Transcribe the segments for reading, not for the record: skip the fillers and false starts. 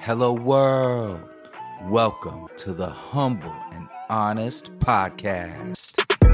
Hello world. Welcome to the Humble and Honest Podcast.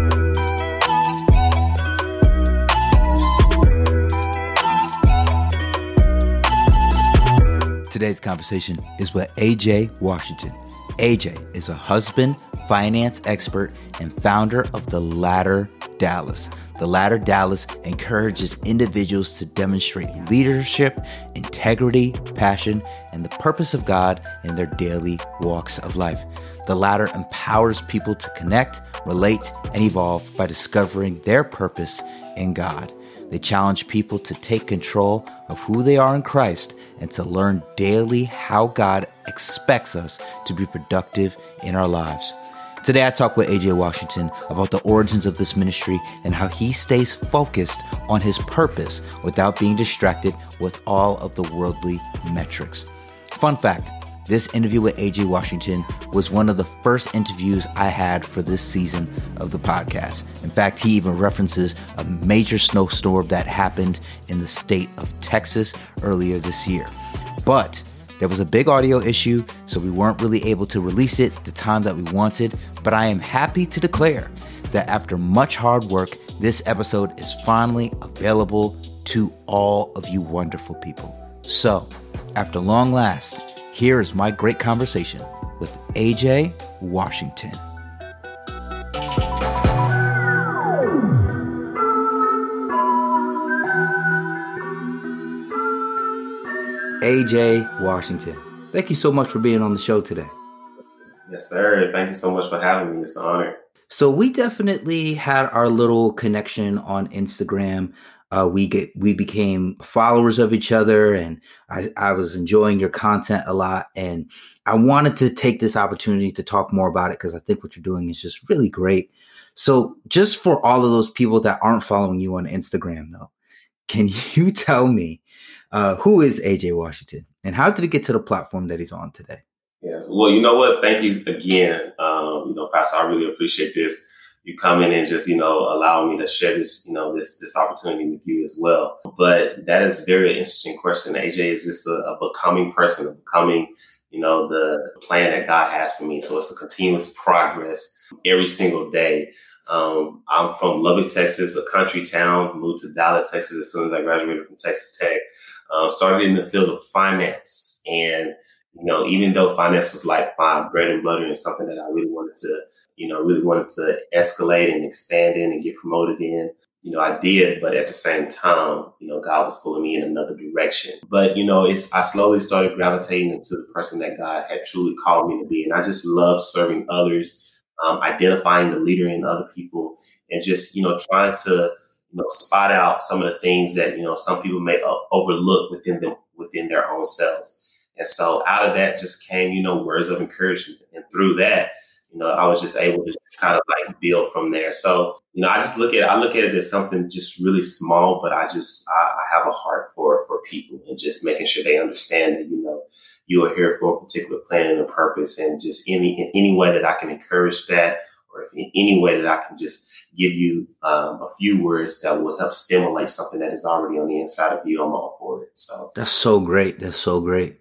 Today's conversation is with AJ Washington. AJ is a husband, finance expert, and founder of The Ladder Dallas. The Ladder Dallas encourages individuals to demonstrate leadership, integrity, passion, and the purpose of God in their daily walks of life. The Ladder empowers people to connect, relate, and evolve by discovering their purpose in God. They challenge people to take control of who they are in Christ and to learn daily how God expects us to be productive in our lives. Today, I talk with AJ Washington about the origins of this ministry and how he stays focused on his purpose without being distracted with all of the worldly metrics. Fun fact, this interview with AJ Washington was one of the first interviews I had for this season of the podcast. In fact, he even references a major snowstorm that happened in the state of Texas earlier this year. But there was a big audio issue, so we weren't really able to release it the time that we wanted. But I am happy to declare that after much hard work, this episode is finally available to all of you wonderful people. So, after long last, here is my great conversation with AJ Washington. AJ Washington, thank you so much for being on the show today. Yes, sir. Thank you so much for having me. It's an honor. So we definitely had our little connection on Instagram. We became followers of each other, and I was enjoying your content a lot. And I wanted to take this opportunity to talk more about it because I think what you're doing is just really great. So just for all of those people that aren't following you on Instagram, though, can you tell me who is AJ Washington and how did it get to the platform that he's on today? Yes. Well, you know what? Thank you again. Pastor, I really appreciate this. You coming and just, allowing me to share this, this opportunity with you as well. But that is a very interesting question. AJ is just a becoming person, the plan that God has for me. So it's a continuous progress every single day. I'm from Lubbock, Texas, a country town, moved to Dallas, Texas as soon as I graduated from Texas Tech. Started in the field of finance. And, even though finance was like my bread and butter and something that I really wanted to escalate and expand in and get promoted in, I did. But at the same time, God was pulling me in another direction. But, I slowly started gravitating into the person that God had truly called me to be. And I just love serving others, identifying the leader in other people, and just, trying to, spot out some of the things that, some people may overlook within their own selves. And so out of that just came, words of encouragement. And through that, I was just able to just kind of like build from there. So, I look at it as something just really small, but I have a heart for people and just making sure they understand that, you are here for a particular plan and a purpose, and just in any way that I can encourage that, or if in any way that I can just give you a few words that will help stimulate something that is already on the inside of you, I'm all for it. So that's so great. That's so great.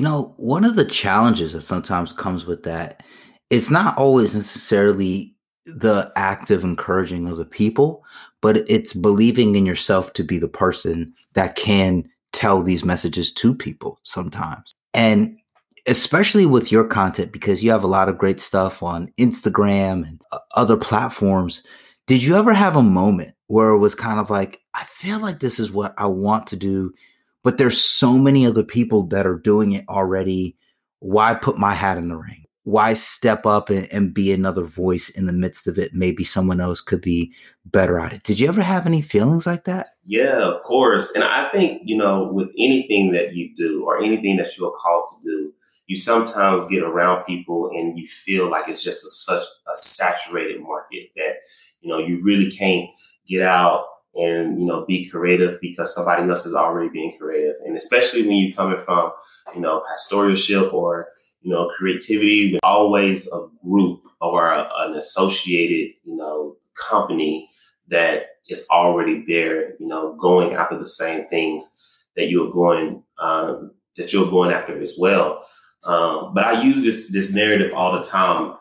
One of the challenges that sometimes comes with that, it's not always necessarily the act of encouraging other people, but it's believing in yourself to be the person that can tell these messages to people sometimes. And especially with your content, because you have a lot of great stuff on Instagram and other platforms. Did you ever have a moment where it was kind of like, I feel like this is what I want to do, but there's so many other people that are doing it already. Why put my hat in the ring? Why step up and be another voice in the midst of it? Maybe someone else could be better at it. Did you ever have any feelings like that? Yeah, of course. And I think, with anything that you do or anything that you are called to do, you sometimes get around people and you feel like it's just such a saturated market that, you really can't get out and, be creative because somebody else is already being creative. And especially when you're coming from, pastoralship or, creativity, with always a group or an associated, company that is already there, going after the same things that you're going after as well. But I use this narrative all the time.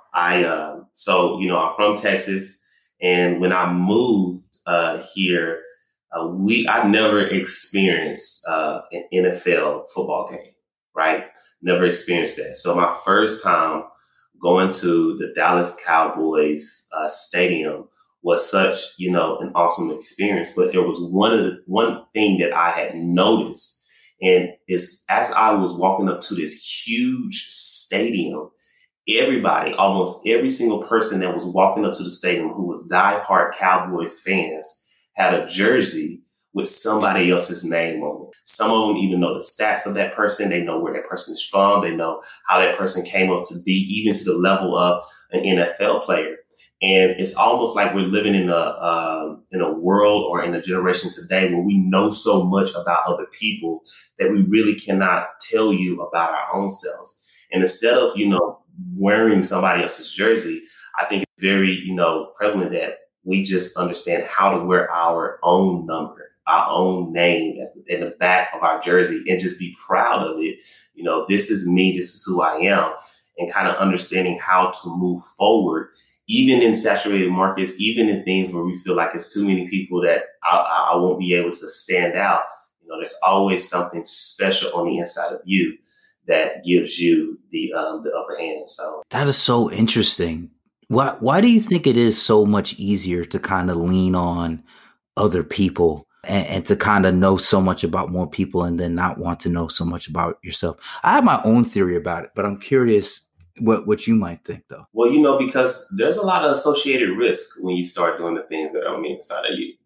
I'm from Texas, and when I moved here, I never experienced an NFL football game, right? Never experienced that. So my first time going to the Dallas Cowboys stadium was such, an awesome experience. But there was one thing that I had noticed, and it's as I was walking up to this huge stadium, everybody, almost every single person that was walking up to the stadium who was diehard Cowboys fans had a jersey with somebody else's name on it. Some of them even know the stats of that person. They know where that person is from. They know how that person came up to be, even to the level of an NFL player. And it's almost like we're living in a world or in a generation today where we know so much about other people that we really cannot tell you about our own selves. And instead of, wearing somebody else's jersey, I think it's very, prevalent that we just understand how to wear our own number, our own name in the back of our jersey and just be proud of it. This is me, this is who I am, and kind of understanding how to move forward, even in saturated markets, even in things where we feel like it's too many people that I won't be able to stand out. There's always something special on the inside of you that gives you the upper hand. So that is so interesting. Why do you think it is so much easier to kind of lean on other people and to kind of know so much about more people and then not want to know so much about yourself? I have my own theory about it, but I'm curious what you might think, though. Well, because there's a lot of associated risk when you start doing the things that are on the inside of you.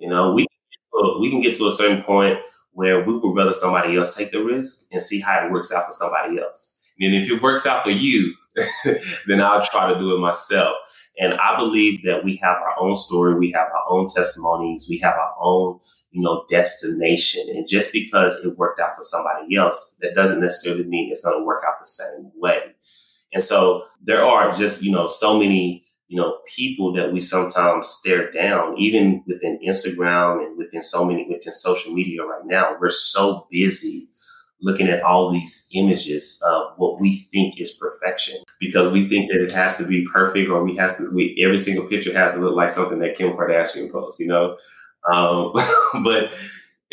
We can get to a certain point where we would rather somebody else take the risk and see how it works out for somebody else. And if it works out for you, then I'll try to do it myself. And I believe that we have our own story, we have our own testimonies, we have our own, destination. And just because it worked out for somebody else, that doesn't necessarily mean it's going to work out the same way. And so there are just, so many, people that we sometimes stare down, even within Instagram and within social media right now. We're so busy looking at all these images of what we think is perfection because we think that it has to be perfect or every single picture has to look like something that Kim Kardashian posts, but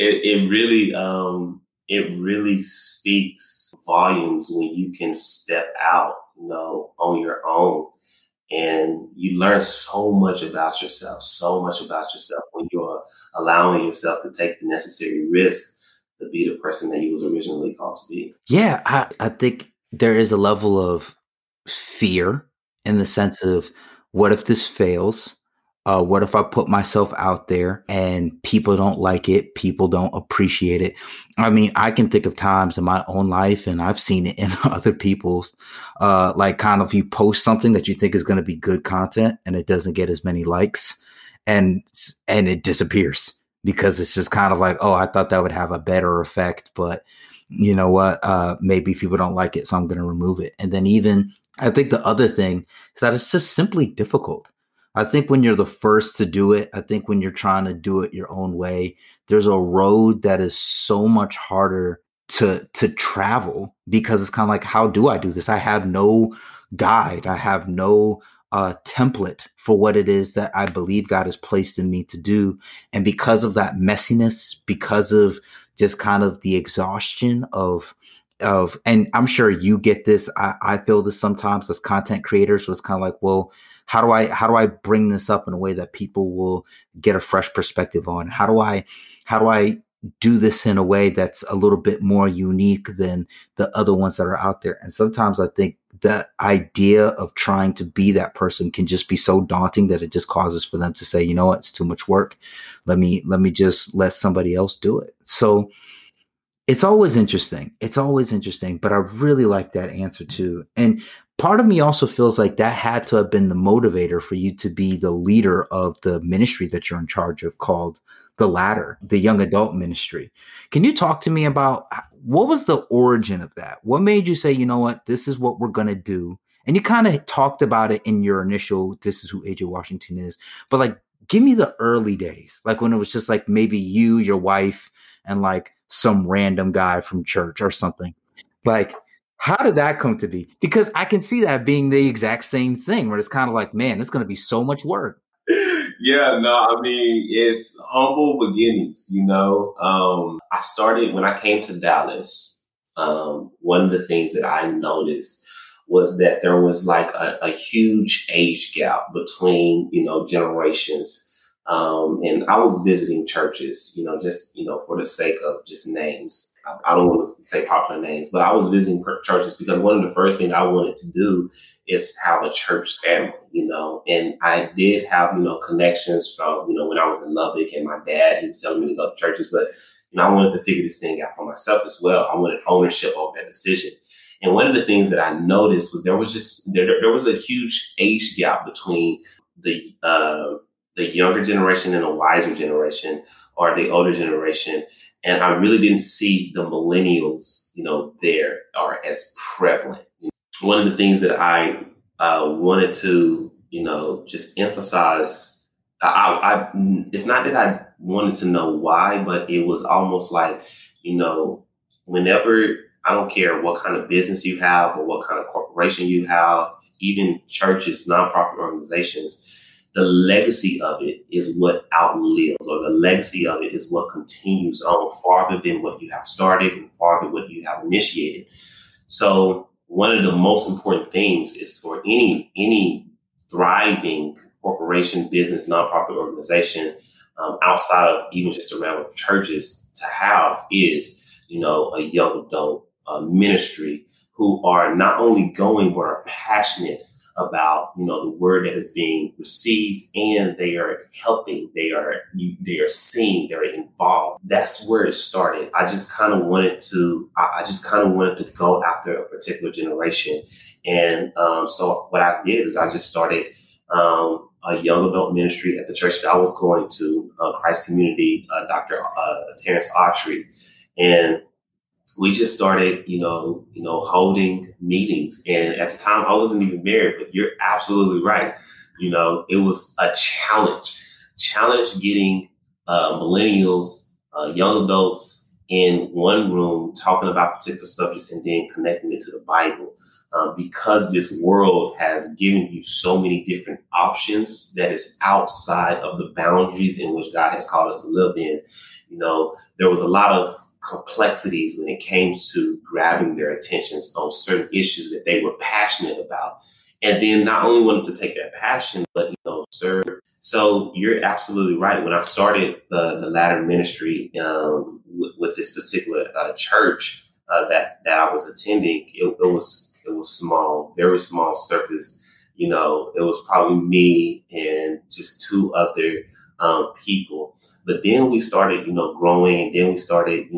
it really speaks volumes when you can step out, on your own. And you learn so much about yourself when you're allowing yourself to take the necessary risk to be the person that you was originally called to be. Yeah, I think there is a level of fear in the sense of what if this fails? What if I put myself out there and people don't like it? People don't appreciate it. I mean, I can think of times in my own life, and I've seen it in other people's, like kind of you post something that you think is going to be good content and it doesn't get as many likes and it disappears because it's just kind of like, oh, I thought that would have a better effect, but you know what? Maybe people don't like it, so I'm going to remove it. And then even I think the other thing is that it's just simply difficult. I think when you're the first to do it, I think when you're trying to do it your own way, there's a road that is so much harder to travel because it's kind of like, how do I do this? I have no guide. I have no template for what it is that I believe God has placed in me to do. And because of that messiness, because of just kind of the exhaustion of, and I'm sure you get this. I feel this sometimes as content creators. So it's kind of like, well, how do I bring this up in a way that people will get a fresh perspective on? How do I do this in a way that's a little bit more unique than the other ones that are out there? And sometimes I think the idea of trying to be that person can just be so daunting that it just causes for them to say, you know what, it's too much work. Let me just let somebody else do it. So it's always interesting. But I really like that answer too. And part of me also feels like that had to have been the motivator for you to be the leader of the ministry that you're in charge of called The Ladder, the young adult ministry. Can you talk to me about what was the origin of that? What made you say, you know what, this is what we're going to do? And you kind of talked about it in your initial, this is who AJ Washington is. But like, give me the early days, like when it was just like maybe you, your wife, and like some random guy from church or something. Like, How did that come to be? Because I can see that being the exact same thing where it's kind of like, man, it's going to be so much work. Yeah, no, I mean, it's humble beginnings, you know. I started when I came to Dallas. One of the things that I noticed was that there was like a huge age gap between, you know, generations. And I was visiting churches, you know, just, you know, for the sake of just names. I don't want to say popular names, but I was visiting churches because one of the first things I wanted to do is have a church family, you know, and I did have, you know, connections from, you know, when I was in Lubbock and my dad, he was telling me to go to churches, but, you know, I wanted to figure this thing out for myself as well. I wanted ownership over that decision. And one of the things that I noticed was there was a huge age gap between the younger generation and a wiser generation or the older generation. And I really didn't see the millennials, you know, there are as prevalent. One of the things that I wanted to, you know, just emphasize, it's not that I wanted to know why, but it was almost like, you know, whenever, I don't care what kind of business you have or what kind of corporation you have, even churches, nonprofit organizations, the legacy of it is what outlives, or the legacy of it is what continues on farther than what you have started and farther what you have initiated. So one of the most important things is for any thriving corporation, business, nonprofit organization, outside of even just the realm of churches, to have is, you know, a young adult ministry who are not only going but are passionate about, you know, the word that is being received, and they are helping, they are seeing, they're involved. That's where it started. I just kind of wanted to go after a particular generation. And so what I did is I just started a young adult ministry at the church that I was going to, Christ Community, Dr. Terrence Autry. And we just started, you know, holding meetings. And at the time I wasn't even married, but you're absolutely right. You know, it was a challenge getting millennials, young adults in one room talking about particular subjects and then connecting it to the Bible. Because this world has given you so many different options that is outside of the boundaries in which God has called us to live in. You know, there was a lot of complexities when it came to grabbing their attentions on certain issues that they were passionate about. And then not only wanted to take that passion, but, you know, serve. So you're absolutely right. When I started the Ladder Ministry with this particular church that I was attending, it was small, very small surface. You know, it was probably me and just two other people. But then we started, you know, growing, and then we started,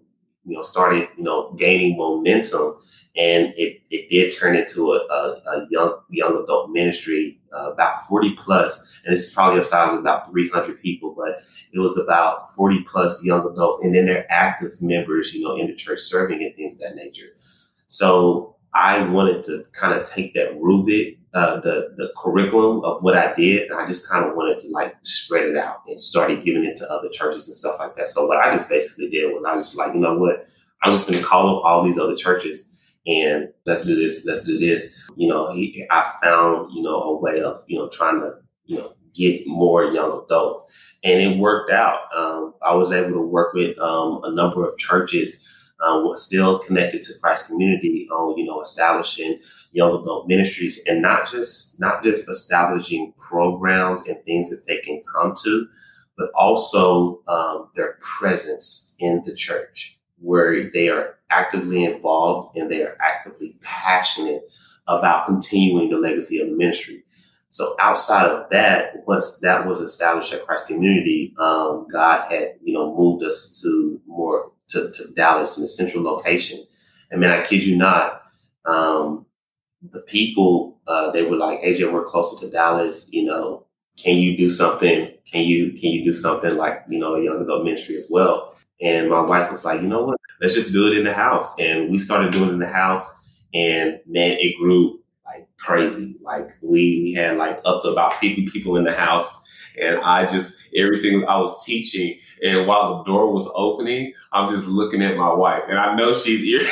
gaining momentum, and it did turn into a young adult ministry, about 40 plus, and this is probably a size of about 300 people, but it was about 40 plus young adults, and then they're active members, you know, in the church serving and things of that nature. So I wanted to kind of take that rubric, the curriculum of what I did, and I just kind of wanted to like spread it out and started giving it to other churches and stuff like that. So what I just basically did was I was just like, you know what, I'm just going to call up all these other churches and let's do this. You know, I found, you know, a way of, you know, trying to, you know, get more young adults, and it worked out. I was able to work with a number of churches. Still connected to Christ Community on, you know, establishing young adult ministries, and not just establishing programs and things that they can come to, but also their presence in the church, where they are actively involved and they are actively passionate about continuing the legacy of the ministry. So outside of that, once that was established at Christ Community, God had, you know, moved us to Dallas in the central location. And man, I kid you not, the people, they were like, AJ, we're closer to Dallas, you know, can you do something? Can you do something like, you know, a young adult ministry as well? And my wife was like, you know what, let's just do it in the house. And we started doing it in the house, and man, it grew like crazy. Like we had like up to about 50 people in the house. And I was teaching, and while the door was opening, I'm just looking at my wife, and I know she's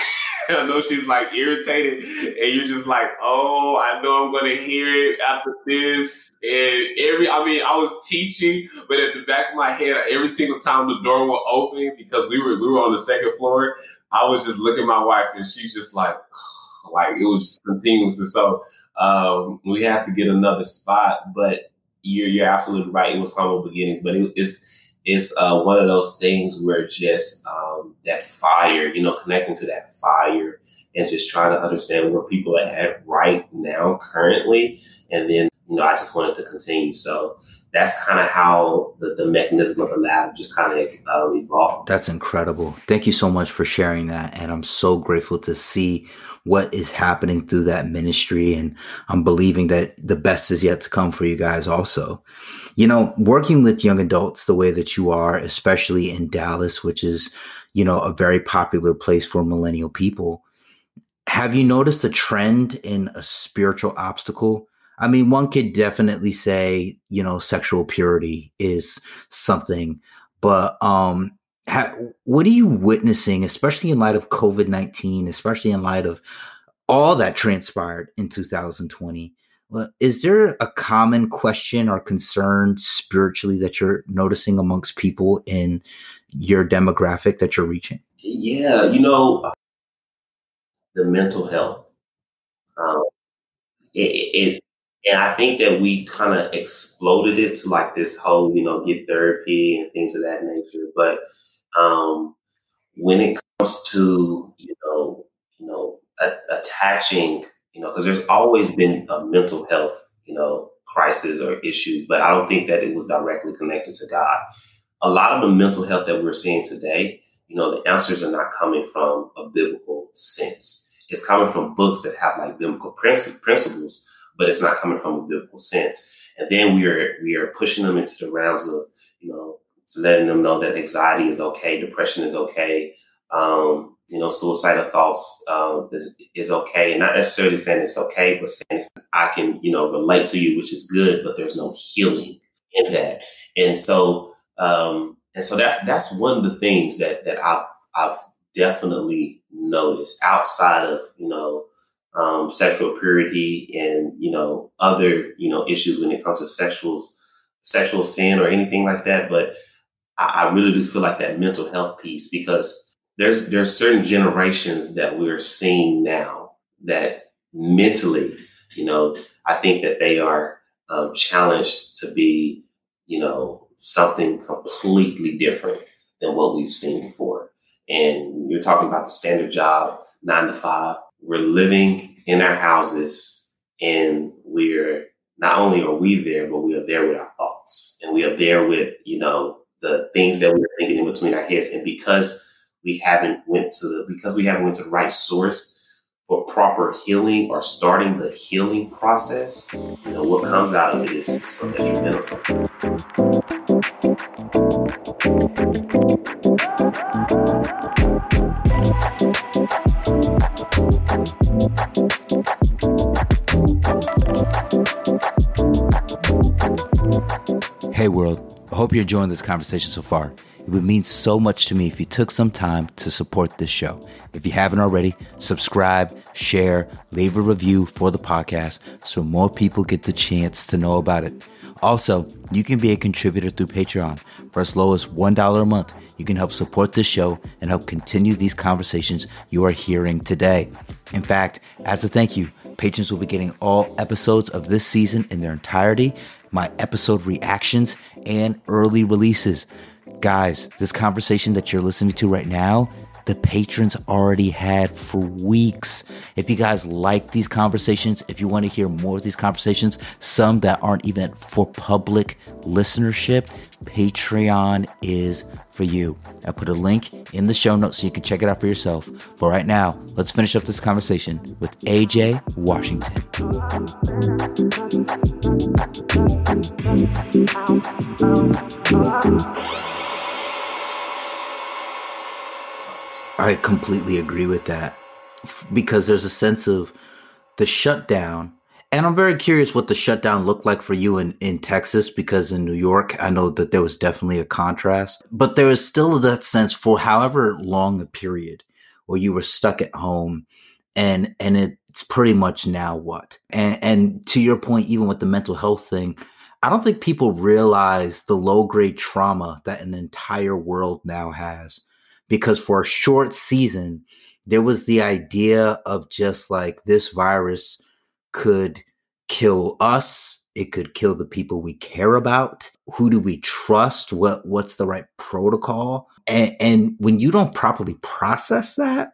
I know she's like irritated, and you're just like, oh, I know I'm going to hear it after this. And I was teaching, but at the back of my head, every single time the door will open, because we were on the second floor, I was just looking at my wife, and she's just like it was just continuous. And so we have to get another spot, but you're absolutely right. It was humble beginnings, but it's one of those things where just that fire, connecting to that fire and just trying to understand where people are at right now, currently. And then, I just wanted to continue. So that's kind of how the mechanism of the lab just kind of evolved. That's incredible. Thank you so much for sharing that. And I'm so grateful to see what is happening through that ministry. And I'm believing that the best is yet to come for you guys also. Working with young adults the way that you are, especially in Dallas, which is, a very popular place for millennial people. Have you noticed a trend in a spiritual obstacle? I mean, one could definitely say, sexual purity is something, but what are you witnessing, especially in light of COVID-19, especially in light of all that transpired in 2020? Well, is there a common question or concern spiritually that you're noticing amongst people in your demographic that you're reaching? Yeah, the mental health. And I think that we kind of exploded it to like this whole, get therapy and things of that nature. But when it comes to, attaching, because there's always been a mental health, crisis or issue, but I don't think that it was directly connected to God. A lot of the mental health that we're seeing today, the answers are not coming from a biblical sense. It's coming from books that have like biblical principles, but it's not coming from a biblical sense. And then we are pushing them into the realms of, letting them know that anxiety is okay, depression is okay, suicidal thoughts is okay. And not necessarily saying it's okay, but saying I can, relate to you, which is good, but there's no healing in that. And so that's one of the things that I've definitely noticed outside of, sexual purity and, other, issues when it comes to sexual sin or anything like that. But I really do feel like that mental health piece, because there's certain generations that we're seeing now that mentally, I think that they are challenged to be, something completely different than what we've seen before. And you're talking about the standard job, 9 to 5. We're living in our houses, and not only are we there, but we are there with our thoughts, and we are there with, the things that we're thinking in between our heads. And because we haven't went to the right source for proper healing or starting the healing process, what comes out of it is so detrimental. Hey world, I hope you're enjoying this conversation so far. It would mean so much to me if you took some time to support this show. If you haven't already, subscribe, share, leave a review for the podcast so more people get the chance to know about it. Also, you can be a contributor through Patreon. For as low as $1 a month, you can help support this show and help continue these conversations you are hearing today. In fact, as a thank you, patrons will be getting all episodes of this season in their entirety, my episode reactions, and early releases. Guys, this conversation that you're listening to right now, the patrons already had for weeks. If you guys like these conversations, if you want to hear more of these conversations, some that aren't even for public listenership, Patreon is for you. I put a link in the show notes so you can check it out for yourself. But right now, let's finish up this conversation with AJ Washington. I completely agree with that, because there's a sense of the shutdown. And I'm very curious what the shutdown looked like for you in Texas, because in New York, I know that there was definitely a contrast. But there is still that sense for however long a period or you were stuck at home, and it's pretty much now what? And to your point, even with the mental health thing, I don't think people realize the low grade trauma that an entire world now has. Because for a short season, there was the idea of just like this virus could kill us. It could kill the people we care about. Who do we trust? What's the right protocol? And when you don't properly process that,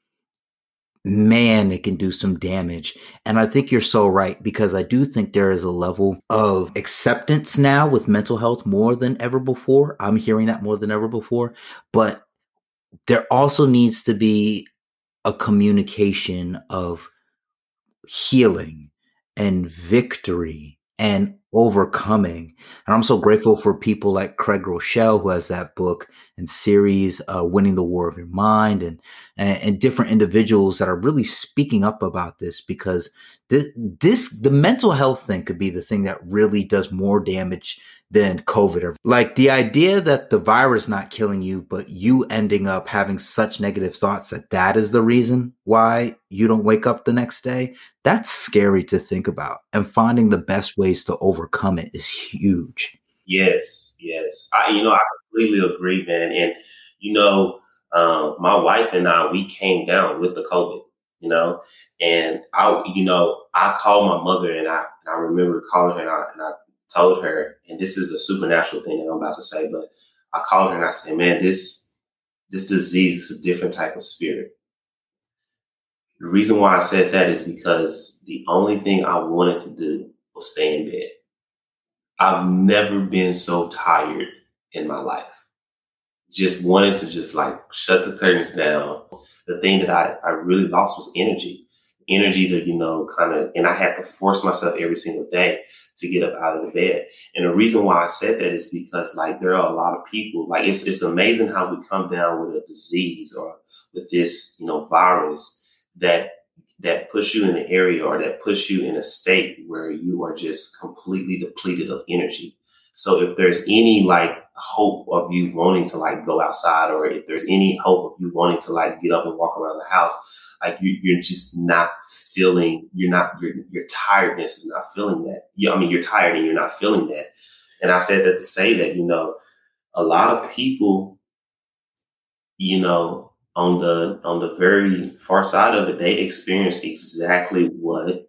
man, it can do some damage. And I think you're so right, because I do think there is a level of acceptance now with mental health more than ever before. I'm hearing that more than ever before. But there also needs to be a communication of healing and victory and overcoming. And I'm so grateful for people like Craig Rochelle, who has that book and series, Winning the War of Your Mind, and different individuals that are really speaking up about this, because the mental health thing could be the thing that really does more damage than COVID. Like the idea that the virus not killing you, but you ending up having such negative thoughts that is the reason why you don't wake up the next day. That's scary to think about. And finding the best ways to overcome it is huge. Yes, yes. I completely agree, man. And, my wife and I, we came down with the COVID, and I called my mother, and I remember calling her, and I told her, and this is a supernatural thing that I'm about to say, but I called her and I said, man, this disease is a different type of spirit. The reason why I said that is because the only thing I wanted to do was stay in bed. I've never been so tired in my life. Just wanted to just like shut the curtains down. The thing that I really lost was energy. Energy to, and I had to force myself every single day to get up out of the bed. And the reason why I said that is because like there are a lot of people, like it's amazing how we come down with a disease or with this, virus that puts you in an area or that puts you in a state where you are just completely depleted of energy. So if there's any like hope of you wanting to like go outside, or if there's any hope of you wanting to like get up and walk around the house, like you're just not feeling, your tiredness is not feeling that. You're tired and you're not feeling that. And I said that to say that, a lot of people, on the very far side of it, they experienced exactly what,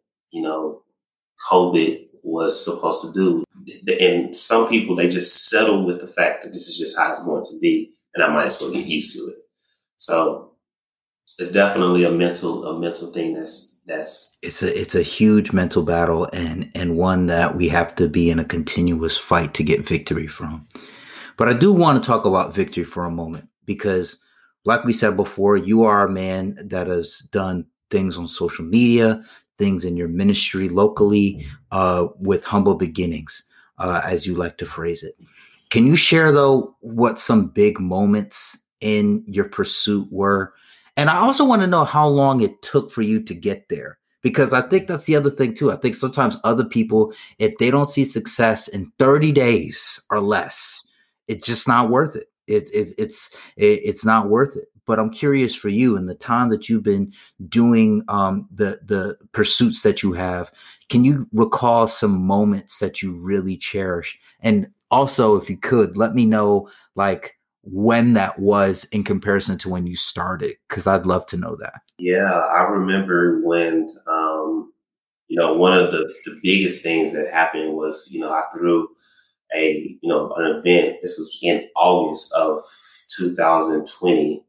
COVID was supposed to do. And some people, they just settle with the fact that this is just how it's going to be, and I might as well get used to it. So it's definitely a mental thing it's a huge mental battle, and one that we have to be in a continuous fight to get victory from. But I do want to talk about victory for a moment, because like we said before, you are a man that has done things on social media, things in your ministry locally, with humble beginnings, as you like to phrase it. Can you share, though, what some big moments in your pursuit were? And I also want to know how long it took for you to get there, because I think that's the other thing, too. I think sometimes other people, if they don't see success in 30 days or less, it's just not worth it. It's not worth it. But I'm curious for you, in the time that you've been doing the pursuits that you have, can you recall some moments that you really cherish? And also, if you could, let me know like when that was in comparison to when you started, because I'd love to know that. Yeah, I remember when, one of the biggest things that happened was, I threw an event. This was in August of 2020.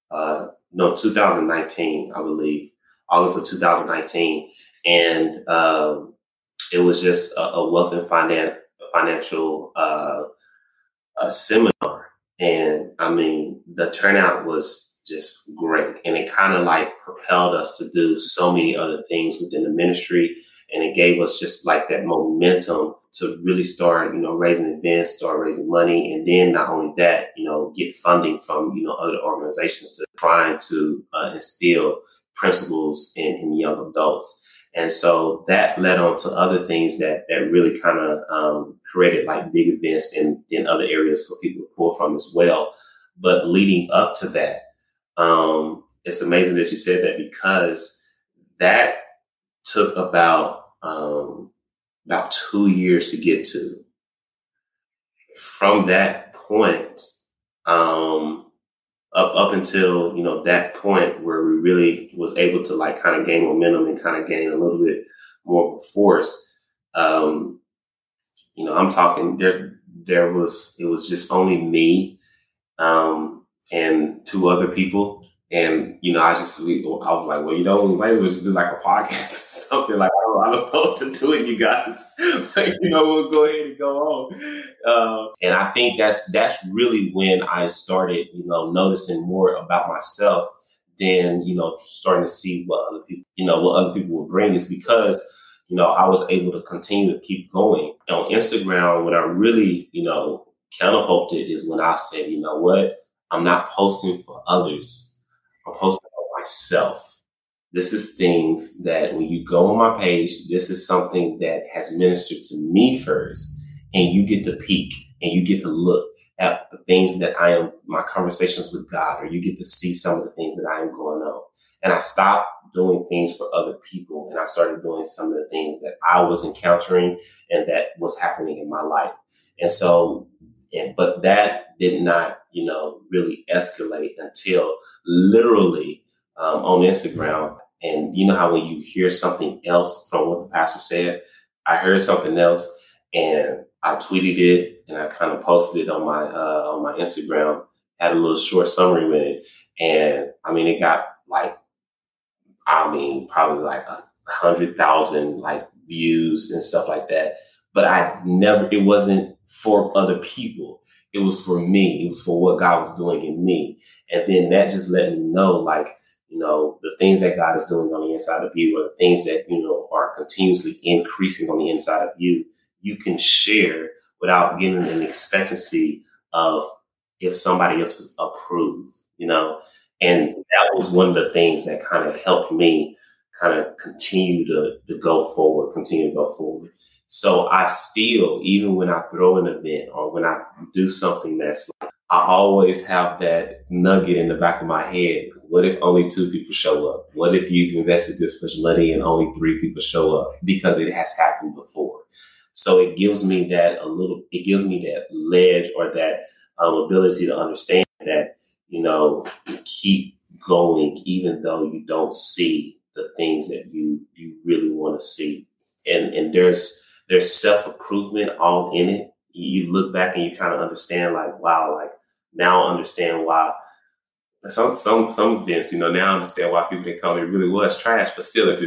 2019, I believe, August of 2019. And it was just a wealth and financial seminar. And the turnout was just great. And it kind of like propelled us to do so many other things within the ministry. And it gave us just like that momentum to really start, raising events, start raising money. And then not only that, get funding from, other organizations to trying to instill principles in young adults. And so that led on to other things that really kind of created like big events in other areas for people to pull from as well. But leading up to that, it's amazing that you said that, because that took about 2 years to get to. From that point, up until, that point where we really was able to like kind of gain momentum and kind of gain a little bit more force. I'm talking it was just only me, and two other people. And, I was like, well, we might as well just do like a podcast or something. Like, I don't know what to do with you guys. Like, we'll go ahead and go on. And I think that's really when I started, noticing more about myself than, starting to see what other people would bring, is because, I was able to continue to keep going. On Instagram, when I really, catapulted is when I said, you know what, I'm not posting for others. I'm posting for myself. This is things that when you go on my page, this is something that has ministered to me first. And you get to peek and you get to look at the things that my conversations with God, or you get to see some of the things that I am going on. And I stopped doing things for other people, and I started doing some of the things that I was encountering and that was happening in my life. And so, but that did not, really escalate until literally on Instagram. And you know how when you hear something else from what the pastor said, I heard something else and I tweeted it and I kind of posted it on my Instagram, had a little short summary with it. And it got probably like 100,000 like views and stuff like that. But it wasn't for other people. It was for me. It was for what God was doing in me. And then that just let me know, the things that God is doing on the inside of you, or the things that, are continuously increasing on the inside of you, you can share without getting an expectancy of if somebody else approve, And that was one of the things that kind of helped me kind of continue to go forward. So I still, even when I throw an event or when I do something I always have that nugget in the back of my head. What if only 2 people show up? What if you've invested this much money and only 3 people show up? Because it has happened before. So it gives me that ledge, or that ability to understand that, keep going, even though you don't see the things that you really want to see. And there's self-improvement all in it. You look back and you kind of understand, like, wow, like now I understand why some events, now I understand why people didn't come. It really was trash, but still at the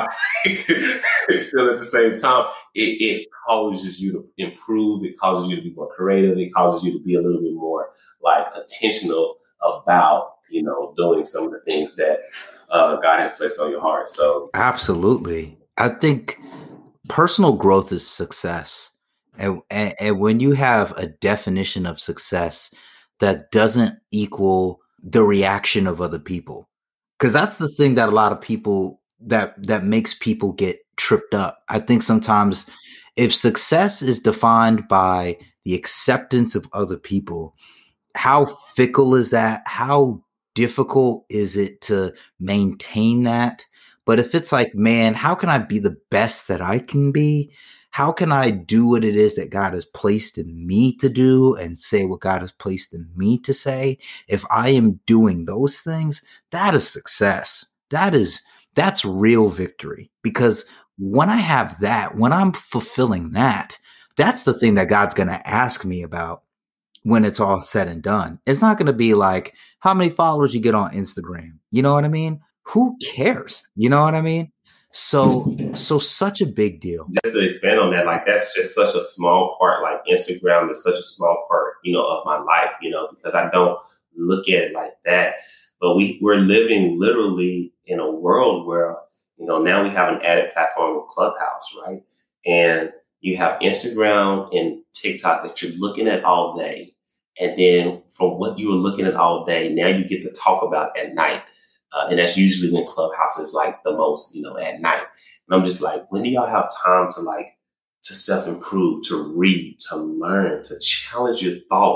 same time, it causes you to improve. It causes you to be more creative. It causes you to be a little bit more like intentional about, doing some of the things that God has placed on your heart. So absolutely. I think personal growth is success. And when you have a definition of success that doesn't equal the reaction of other people, because that's the thing that a lot of people that makes people get tripped up. I think sometimes if success is defined by the acceptance of other people, how fickle is that? How difficult is it to maintain that? But if it's like, man, how can I be the best that I can be? How can I do what it is that God has placed in me to do and say what God has placed in me to say? If I am doing those things, that is success. That's real victory. Because when I have that, when I'm fulfilling that, that's the thing that God's going to ask me about when it's all said and done. It's not going to be like how many followers you get on Instagram. You know what I mean? Who cares? You know what I mean? So such a big deal. Just to expand on that, like that's just such a small part. Like Instagram is such a small part, of my life, because I don't look at it like that. But we're living literally in a world where, now we have an added platform of Clubhouse, right? And you have Instagram and TikTok that you're looking at all day. And then from what you were looking at all day, now you get to talk about at night. And that's usually when Clubhouse is like the most, at night. And I'm just like, when do y'all have time to self-improve, to read, to learn, to challenge your thoughts,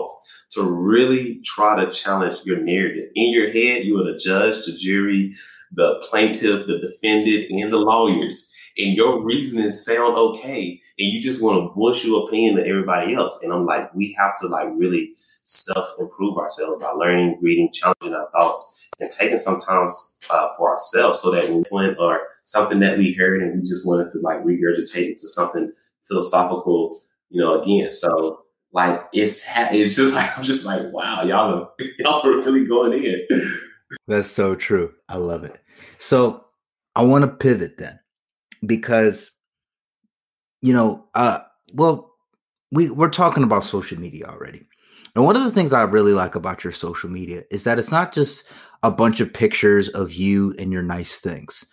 to really try to challenge your narrative. In your head, you are the judge, the jury, the plaintiff, the defendant, and the lawyers. And your reasonings sound okay. And you just want to voice your opinion to everybody else. And I'm like, we have to like really self-improve ourselves by learning, reading, challenging our thoughts, and taking some time for ourselves so that when or something that we heard and we just wanted to like regurgitate into something philosophical, again. So like it's just like I'm just like, wow, y'all are really going in. That's so true. I love it. So I want to pivot then, because we're talking about social media already. And one of the things I really like about your social media is that it's not just a bunch of pictures of you and your nice things.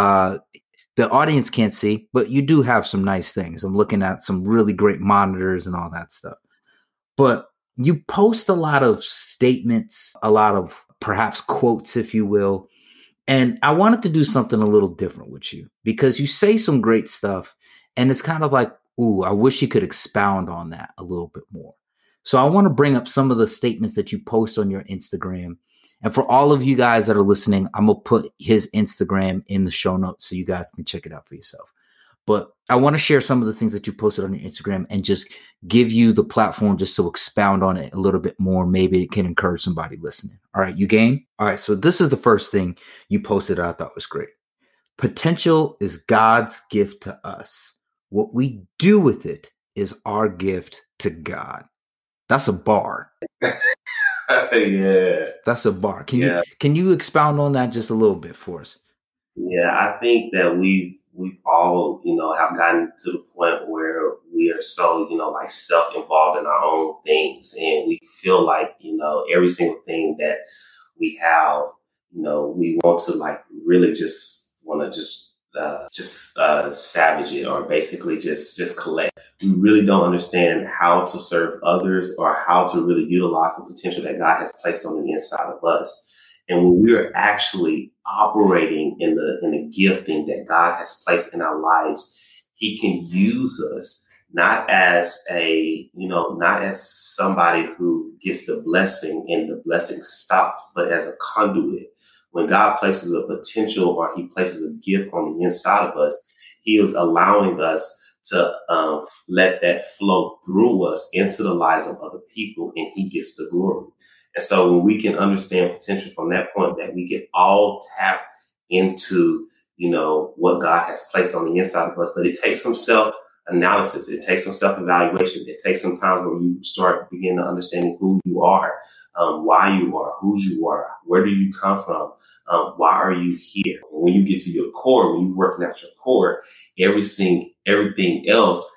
The audience can't see, but you do have some nice things. I'm looking at some really great monitors and all that stuff. But you post a lot of statements, a lot of perhaps quotes, if you will. And I wanted to do something a little different with you because you say some great stuff. And it's kind of like, ooh, I wish you could expound on that a little bit more. So I want to bring up some of the statements that you post on your Instagram. And for all of you guys that are listening, I'm going to put his Instagram in the show notes so you guys can check it out for yourself. But I want to share some of the things that you posted on your Instagram and just give you the platform just to expound on it a little bit more. Maybe it can encourage somebody listening. All right, you game? All right, so this is the first thing you posted that I thought was great. Potential is God's gift to us. What we do with it is our gift to God. That's a bar. Yeah. That's a bar. Can you expound on that just a little bit for us? Yeah, I think that we've all, have gotten to the point where we are so, like self-involved in our own things. And we feel like, every single thing that we have, we want to like really just want to savage it or basically just collect. We really don't understand how to serve others or how to really utilize the potential that God has placed on the inside of us. And when we are actually operating in the gifting that God has placed in our lives, He can use us not as somebody who gets the blessing and the blessing stops, but as a conduit. When God places a potential or He places a gift on the inside of us, He is allowing us to let that flow through us into the lives of other people, and He gets the glory. And so when we can understand potential from that point, that we can all tap into, what God has placed on the inside of us. But it takes some self-analysis. It takes some self-evaluation. It takes some times where you begin to understanding who you are, why you are, whose you are, where do you come from, why are you here? When you get to your core, when you're working at your core, everything else,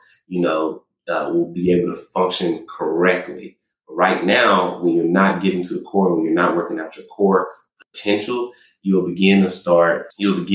will be able to function correctly. Right now, when you're not getting to the core, when you're not working out your core potential, you'll begin to start,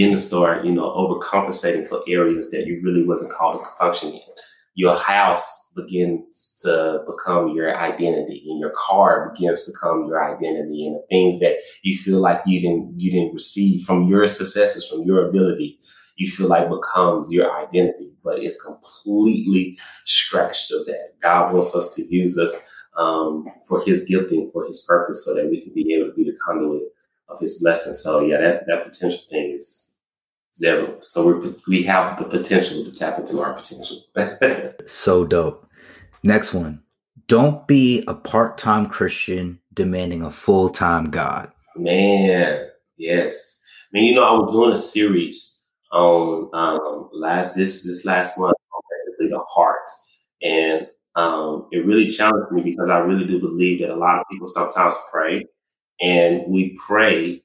overcompensating for areas that you really wasn't called to function in. Your house begins to become your identity, and your car begins to become your identity, and the things that you feel like you didn't receive from your successes, from your ability, you feel like becomes your identity, but it's completely scratched of that. God wants us to use us for His gifting, for His purpose, so that we can be able to be the conduit of His blessing. So yeah, that potential thing is zero. So we have the potential to tap into our potential. So dope. Next one. Don't be a part-time Christian demanding a full-time God. Man, yes. I mean, I was doing a series on this last month on basically the heart, and it really challenged me because I really do believe that a lot of people sometimes pray, and we pray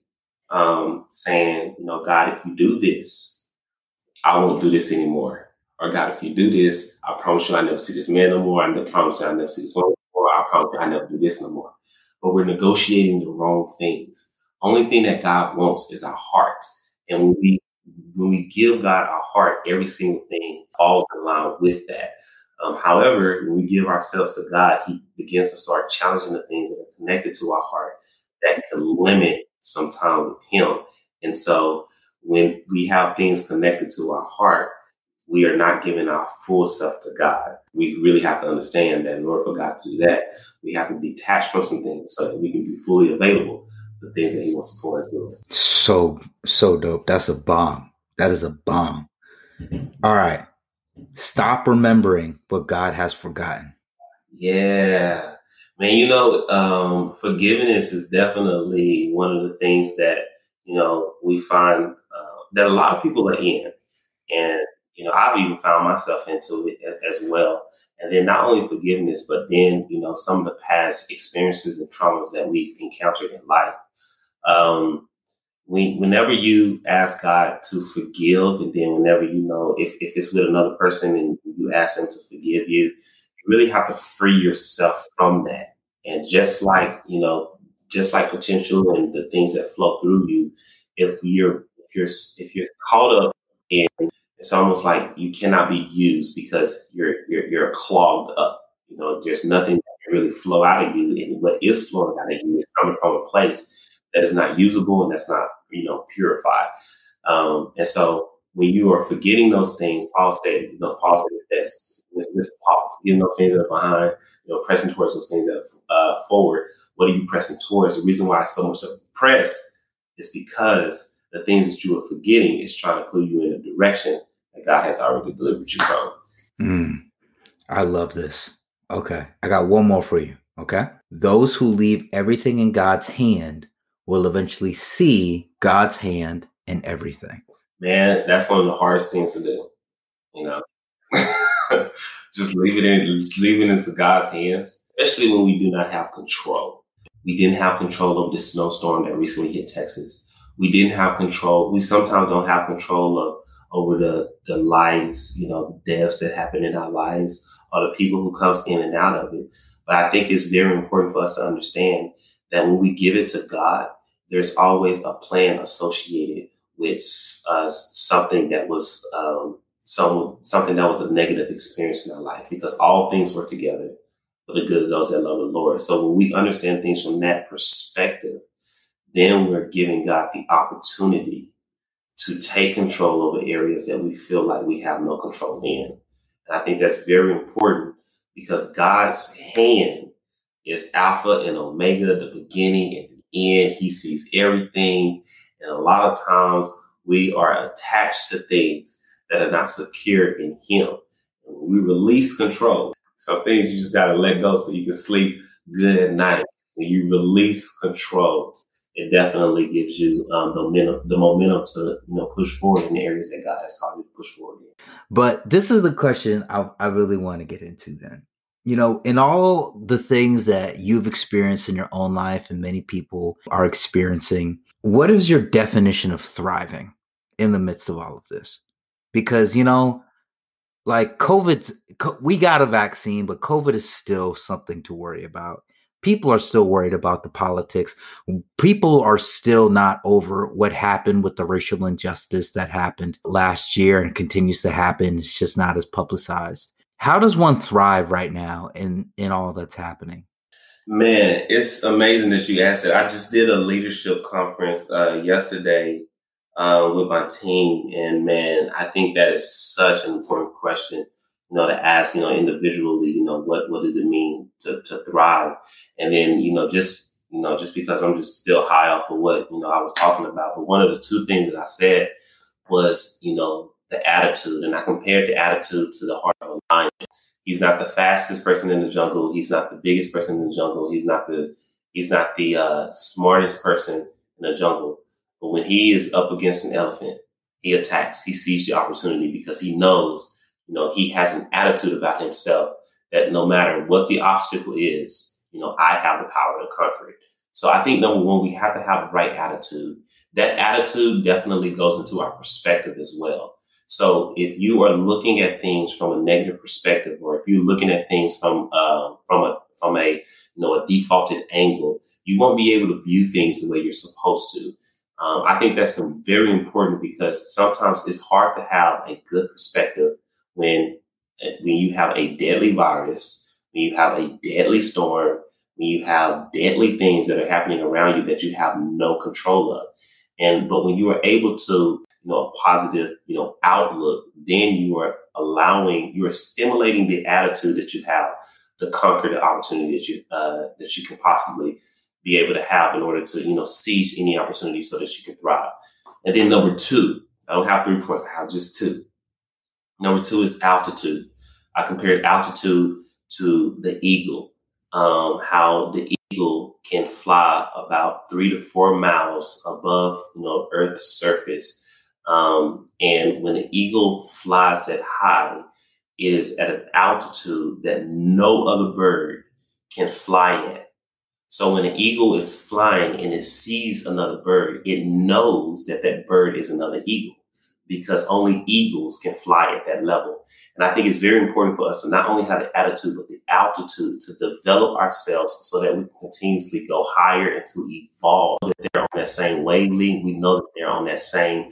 saying, God, if you do this, I won't do this anymore. Or God, if you do this, I promise you I never see this man no more. I promise you I never see this woman no more. I promise you I never do this no more. But we're negotiating the wrong things. Only thing that God wants is our heart. And when we give God our heart, every single thing falls in line with that. However, when we give ourselves to God, He begins to start challenging the things that are connected to our heart that can limit some time with Him. And so when we have things connected to our heart, we are not giving our full self to God. We really have to understand that in order for God to do that, we have to detach from some things so that we can be fully available to the things that He wants to pour into us. So dope. That's a bomb. That is a bomb. All right. Stop remembering what God has forgotten. Yeah. Man, forgiveness is definitely one of the things that, we find that a lot of people are in. And, I've even found myself into it as well. And then not only forgiveness, but then, some of the past experiences and traumas that we've encountered in life. Whenever you ask God to forgive, and then whenever, if it's with another person and you ask them to forgive you, you really have to free yourself from that. And just like potential and the things that flow through you, if you're caught up in, it's almost like you cannot be used because you're clogged up. There's nothing that can really flow out of you, and what is flowing out of you is coming from a place that is not usable and that's not purified. And so when you are forgetting those things, Paul said this. This is Paul, forgetting those things that are behind, pressing towards those things that are forward. What are you pressing towards? The reason why so much of press is because the things that you are forgetting is trying to pull you in a direction that God has already delivered you from. I love this. Okay. I got one more for you. Okay. Those who leave everything in God's hand will eventually see God's hand in everything. Man, that's one of the hardest things to do. Just leave it into God's hands, especially when we do not have control. We didn't have control over the snowstorm that recently hit Texas. We didn't have control. We sometimes don't have control over the lives, the deaths that happen in our lives, or the people who comes in and out of it. But I think it's very important for us to understand that when we give it to God, there's always a plan associated with something that was something that was a negative experience in our life, because all things work together for the good of those that love the Lord. So when we understand things from that perspective, then we're giving God the opportunity to take control over areas that we feel like we have no control in. And I think that's very important because God's hand is Alpha and Omega, the beginning and the end. He sees everything. And a lot of times we are attached to things that are not secure in Him. And when we release control, some things you just got to let go so you can sleep good at night. When you release control, it definitely gives you the momentum to push forward in the areas that God has taught you to push forward in. But this is the question I really want to get into then. In all the things that you've experienced in your own life and many people are experiencing, what is your definition of thriving in the midst of all of this? Because, like we got a vaccine, but COVID is still something to worry about. People are still worried about the politics. People are still not over what happened with the racial injustice that happened last year and continues to happen. It's just not as publicized. How does one thrive right now in all that's happening? Man, it's amazing that you asked that. I just did a leadership conference yesterday with my team. And man, I think that is such an important question, to ask, individually, what does it mean to thrive? And then, just because I'm just still high off of what, I was talking about. But one of the two things that I said was, the attitude. And I compared the attitude to the heart of a lion. He's not the fastest person in the jungle. He's not the biggest person in the jungle. He's not the smartest person in the jungle. But when he is up against an elephant, he attacks. He sees the opportunity because he knows, he has an attitude about himself that no matter what the obstacle is, I have the power to conquer it. So I think, number one, we have to have the right attitude. That attitude definitely goes into our perspective as well. So if you are looking at things from a negative perspective, or if you're looking at things from a defaulted angle, you won't be able to view things the way you're supposed to. I think that's very important because sometimes it's hard to have a good perspective when you have a deadly virus, when you have a deadly storm, when you have deadly things that are happening around you that you have no control of. But when you are able to a positive, outlook, then you are stimulating the attitude that you have to conquer the opportunity that you can possibly be able to have in order to, seize any opportunity so that you can thrive. And then number 2, I don't have 3 points, I have just 2. Number 2 is altitude. I compared altitude to the eagle, how the eagle can fly about 3 to 4 miles above, Earth's surface. And when an eagle flies that high, it is at an altitude that no other bird can fly at. So when an eagle is flying and it sees another bird, it knows that that bird is another eagle, because only eagles can fly at that level. And I think it's very important for us to not only have the attitude, but the altitude to develop ourselves so that we can continuously go higher and to evolve. That they're on that same wavelength. We know that they're on that same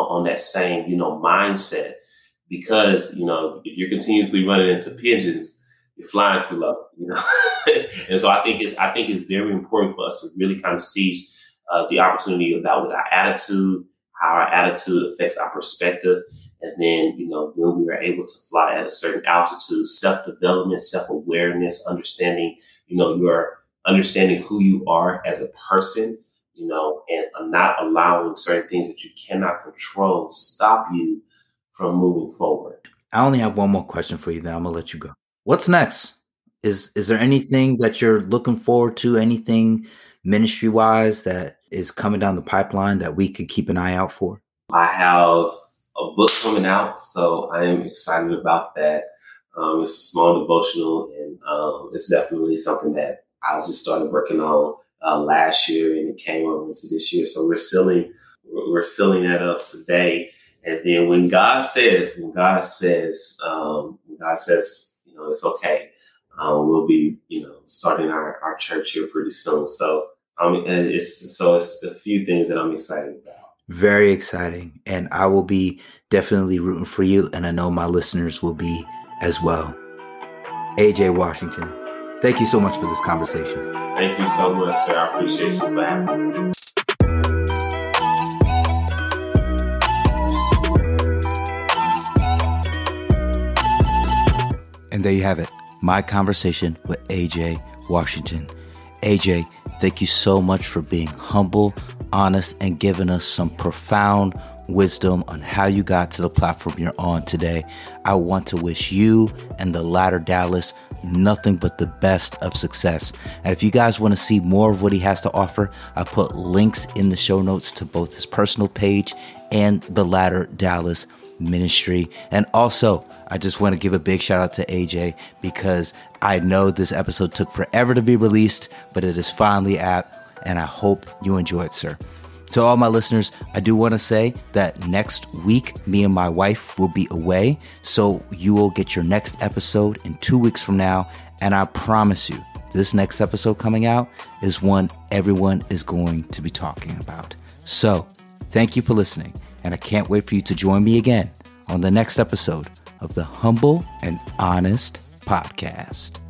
mindset. Because, if you're continuously running into pigeons, you're flying too low, And so I think it's very important for us to really kind of seize the opportunity about with our attitude, how our attitude affects our perspective. And then, when we are able to fly at a certain altitude, self-development, self-awareness, understanding, your understanding who you are as a person, and not allowing certain things that you cannot control stop you from moving forward. I only have one more question for you, then I'm going to let you go. What's next? Is there anything that you're looking forward to, anything ministry-wise that is coming down the pipeline that we could keep an eye out for? I have a book coming out, so I am excited about that. It's a small devotional, and it's definitely something that I just started working on last year, and it came over into this year. So we're sealing that up today. And then when God says, it's okay, we'll be, starting our church here pretty soon. So it's a few things that I'm excited about. Very exciting. And I will be definitely rooting for you. And I know my listeners will be as well. AJ Washington, thank you so much for this conversation. Thank you so much, sir. I appreciate you for having me. And there you have it, my conversation with AJ Washington. AJ, thank you so much for being humble, honest, and giving us some profound wisdom on how you got to the platform you're on today. I want to wish you and the Ladder Dallas nothing but the best of success. And if you guys want to see more of what he has to offer, I put links in the show notes to both his personal page and the Ladder Dallas ministry. And also, I just want to give a big shout out to AJ, because I know this episode took forever to be released, but it is finally out, and I hope you enjoy it, sir. To all my listeners, I do want to say that next week, me and my wife will be away, so you will get your next episode in 2 weeks from now, and I promise you, this next episode coming out is one everyone is going to be talking about. So, thank you for listening, and I can't wait for you to join me again on the next episode of the Humble and Honest Podcast.